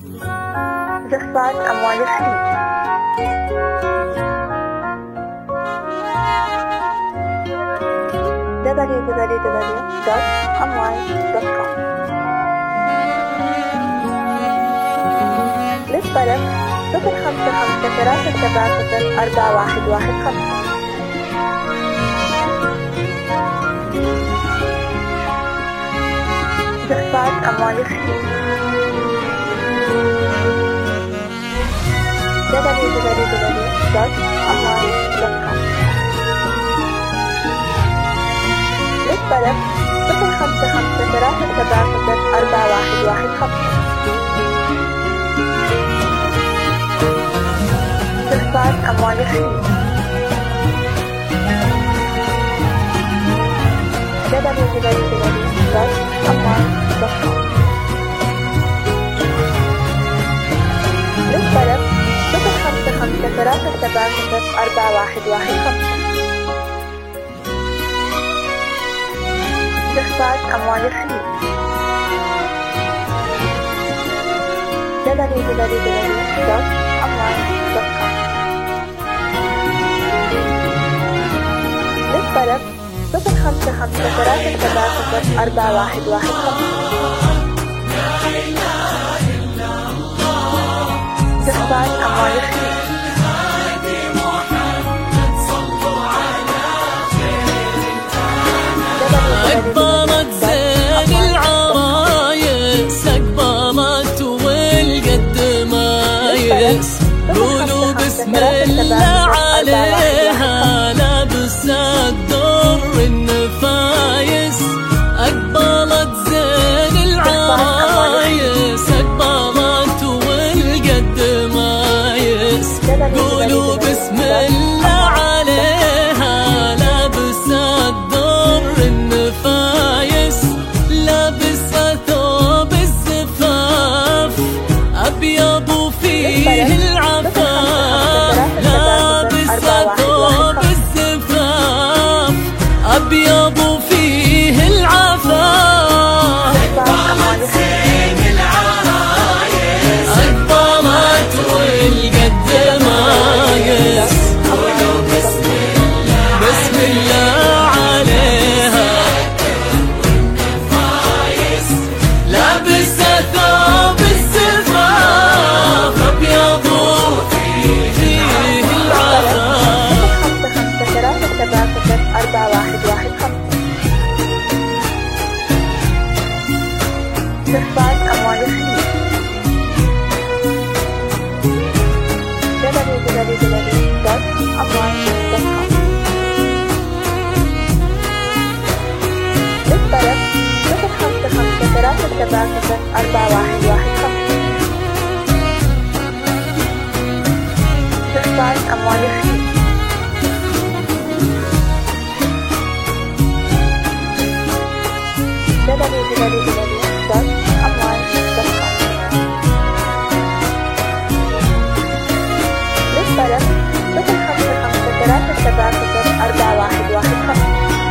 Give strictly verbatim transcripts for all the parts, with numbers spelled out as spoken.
زفات أموال الخليج. دبليو دبليو دبليو دوت أموال دوت كوم. للطلب صفر خمسة خمسة ثلاثة سبعة صفر أربعة واحد واحد خمسة. زفات أموال الخليج. دبليو دبليو دبليو دوت أموال دوت كوم. للطلب صفر خمسة خمسة ثلاثة سبعة صفر أربعة واحد واحد خمسة. زفات أموال الخليج. دبليو دبليو دبليو دوت أموال دوت كوم. للطلب صفر خمسة خمسة ثلاثة سبعة صفر أربعة واحد واحد خمسة. زفات أموال الخليج. دبليو دبليو دبليو دوت أموال دوت كوم. للطلب صفر خمسة خمسة ثلاثة سبعة صفر أربعة واحد واحد خمسة. زفات أموال الخليج. أقبلت زين العرايس، أقبلت والقد مايس، قولوا بسم الله عليها لابسة الدر النفايس. أقبلت زين العرايس، أقبلت والقد مايس، قولوا بسم الله عليها لابسة الدر النفايس، لابسة ثوب الزفاف أبيض وفيه العفاف، لابسة ثوب الزفاف أبيض وفيه العفاف. أقبلت زين العرايس، أقبلت والقد مايس، قولوا بسم الله بسم الله عليها لابسة ثوب الزفاف أبيض وفيه العفاف. خمسة خمسة ثلاثة سبعة صفر أربعة واحد واحد خمسة. زفات أموال الخليج. دبليو دبليو دبليو دوت أموال دوت كوم. للطلب صفر خمسة خمسة ثلاثة سبعة صفر أربعة واحد واحد خمسة. زفات أموال الخليج. دبليو دبليو دبليو دوت أموال دوت كوم. للطلب صفر خمسة خمسة ثلاثة سبعة صفر أربعة واحد واحد خمسة.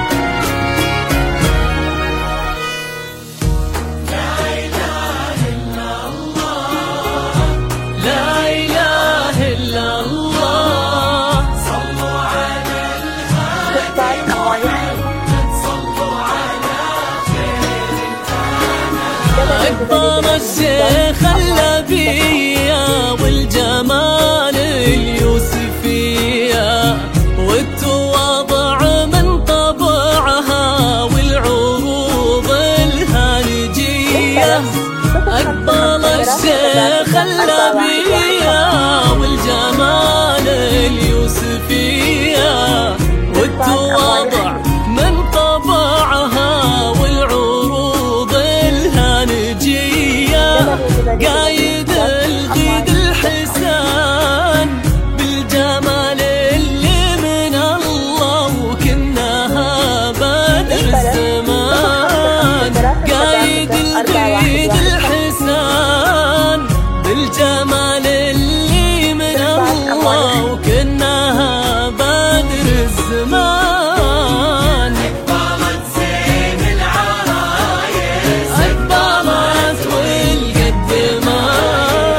أكبر الشيخ اللبية والجمال اليوسفية والتواضع من طبعها والعروض الهانجية. أكبر الشيخ اللبية والجمال اليوسفية والتواضع من طبعها والعروض الهانجية. قايد الغيد الحسان بالجمال اللي من الله وكنها بدر الزمان. قايد الغيد الحسان بالجمال اللي من الله وكنها بدر الزمان. أقبلت زين العرايس، أقبلت والقد مايس،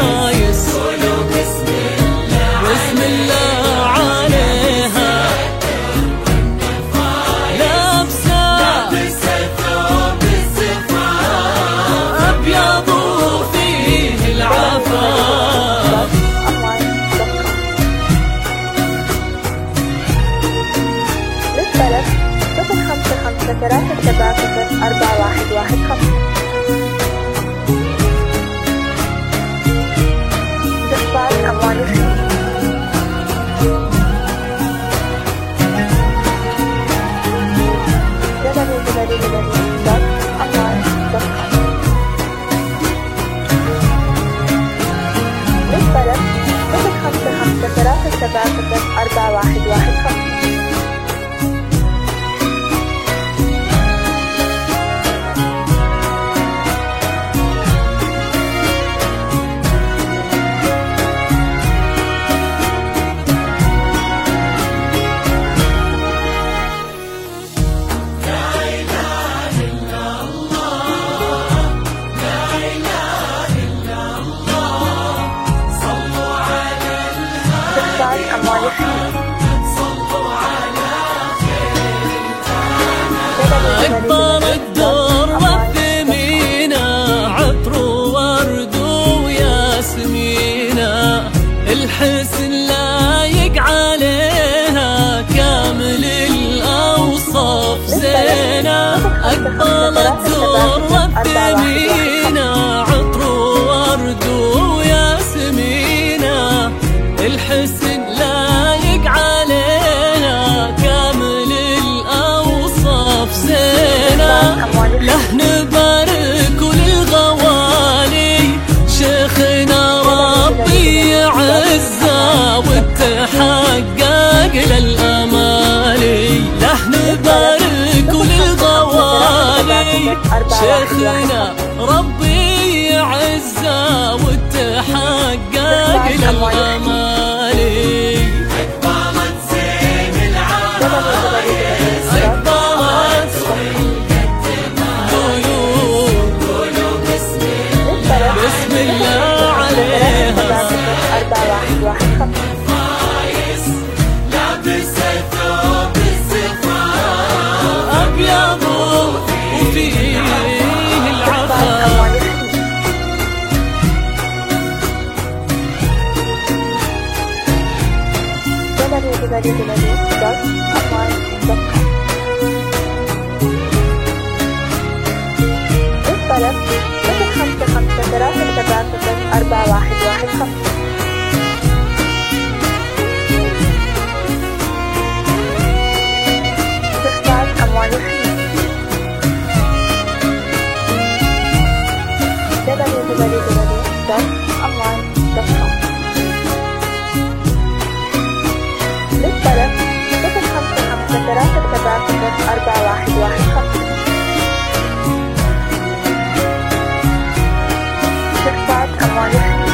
ثلاثة سبعة صفر أربعة واحد واحد خمسة. استقبال أموال الحين. دبليو دبليو دبليو دوت أموال دوت كوم. للطلب صفر خمسة خمسة ثلاثة سبعة صفر أربعة واحد واحد خمسة. أموال الحين. أكبر الدور والثمينة عطر وورد وياسمينة الحسن لايق عليها كامل الأوصاف زينة. أكبر الدور والثمينة عطر وورد وياسمينة الحسن لايق علينا كامل الأوصاف زينة. له نبارك للغوالي شيخنا ربي يعزه وتحقق للأمالي. له نبارك للغوالي شيخنا ربي يعزه وتحقق للأمالي. أبيض وفيه العفا. دبليو دبليو دبليو دوت أموال دوت كوم. للطلب صفر خمسة خمسة ثلاثة سبعة صفر أربعة واحد واحد خمسة. أموال الحين. دبليو دبليو دبليو دوت أموال دوت كوم. للطلب صفر خمسة خمسة ثلاثة سبعة صفر أربعة واحد واحد خمسة. استقبال أموال الحين.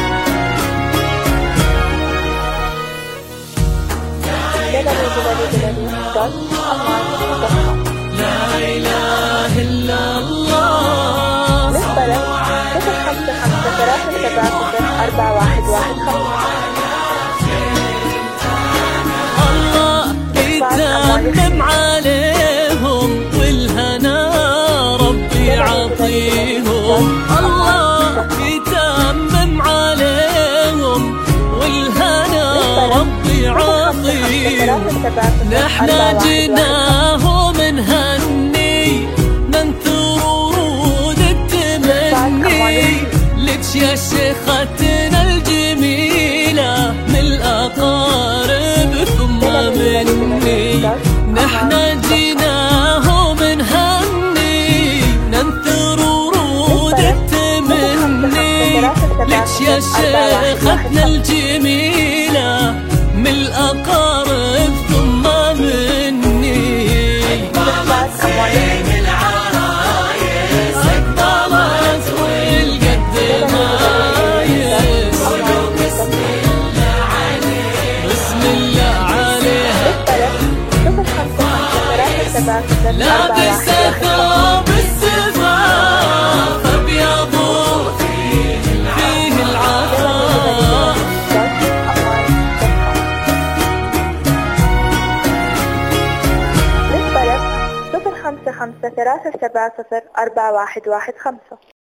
دبليو دبليو دبليو دوت أموال دوت كوم. لا إله إلا الله. للطلب صفر خمسة خمسة ثلاثة سبعة صفر أربعة واحد واحد خمسة. الله يتمم عليهم والهنا ربي يعطيهم. الله يتمم عليهم والهنا ربي يعطيهم. نحنا جناهم نهني ننثر ورود التمني لك يا شيختنا الجميلة من الأقارب ثم مني. نحنا جناهم نهني ننثر ورود التمني لك يا شيختنا الجميلة من الأقارب ثم مني. أقبلت والقد مايس بسم الله عليها. لابس ثوب السفاف أبيض فيه العفاف. خمسة خمسة ثلاثة سبعة صفر أربعة واحد واحد خمسة.